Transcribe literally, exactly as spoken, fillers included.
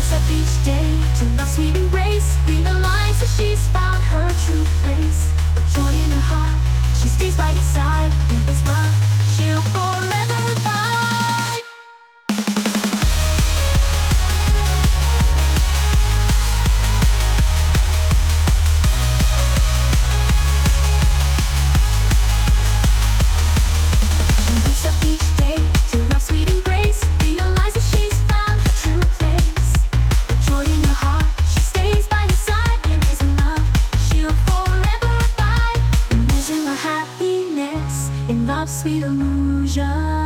wakes up each day to love's sweet embrace, realizes she's found her true place. With joy in her heart, she stays by his side. In his love, she'll forever abide. She wakes up each day to love's sweet embrace, realizes she's found her true place. With joy in her heart, she stays by his side. In his love, she'll forever abide. And measure her happiness in love's sweet illusion.